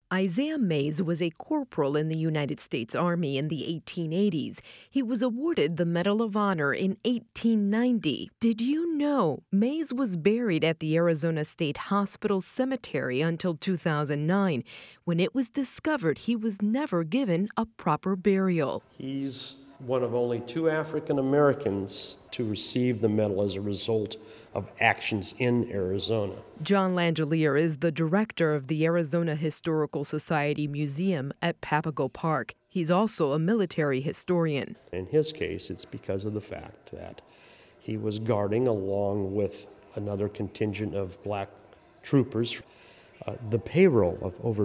Isaiah Mays was a corporal in the United States Army in the 1880s. He was awarded the Medal of Honor in 1890. Did you know Mays was buried at the Arizona State Hospital Cemetery until 2009? When it was discovered he was never given a proper burial. He's one of only two African Americans to receive the medal as a result of actions in Arizona. John Langelier is the director of the Arizona Historical Society Museum at Papago Park. He's also a military historian. In his case, it's because of the fact that he was guarding, along with another contingent of black troopers, the payroll of over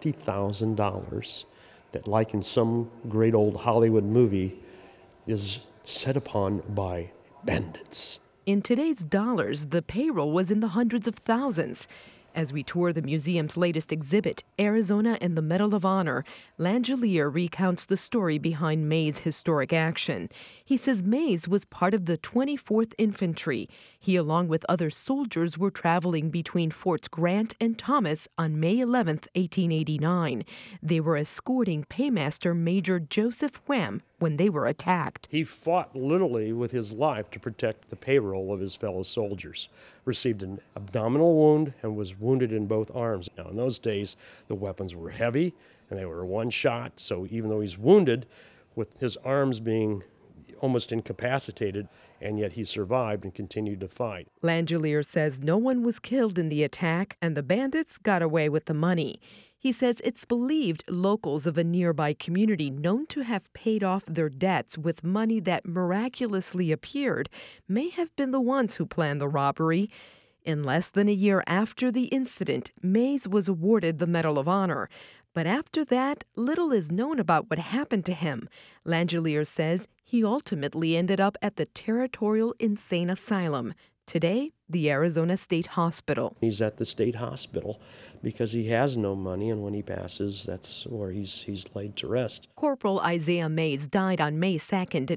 $20,000 that, like in some great old Hollywood movie, is set upon by bandits. In today's dollars, the payroll was in the hundreds of thousands. As we tour the museum's latest exhibit, Arizona and the Medal of Honor, Langelier recounts the story behind Mays' historic action. He says Mays was part of the 24th Infantry. He, along with other soldiers, were traveling between Forts Grant and Thomas on May 11, 1889. They were escorting Paymaster Major Joseph Wham when they were attacked. He fought literally with his life to protect the payroll of his fellow soldiers, received an abdominal wound, and was wounded in both arms. Now, in those days, the weapons were heavy, and they were one shot, so even though he's wounded, with his arms being almost incapacitated, and yet he survived and continued to fight. Langelier says no one was killed in the attack, and the bandits got away with the money. He says it's believed locals of a nearby community known to have paid off their debts with money that miraculously appeared may have been the ones who planned the robbery. In less than a year after the incident, Mays was awarded the Medal of Honor. But after that, little is known about what happened to him. Langelier says he ultimately ended up at the Territorial Insane Asylum, today the Arizona State Hospital. He's at the state hospital because he has no money, and when he passes, that's where he's laid to rest. Corporal Isaiah Mays died on May 2nd,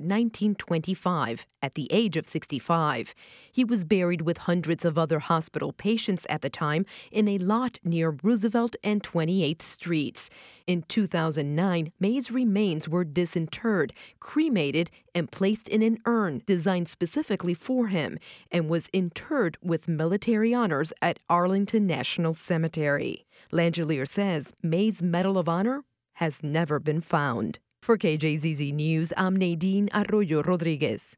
1925, at the age of 65. He was buried with hundreds of other hospital patients at the time in a lot near Roosevelt and 28th Streets. In 2009, Mays' remains were disinterred, cremated, and placed in an urn designed specifically for him, and was interred with military honors at Arlington National Cemetery. Langelier says Mays' Medal of Honor has never been found. For KJZZ News, I'm Nadine Arroyo Rodriguez.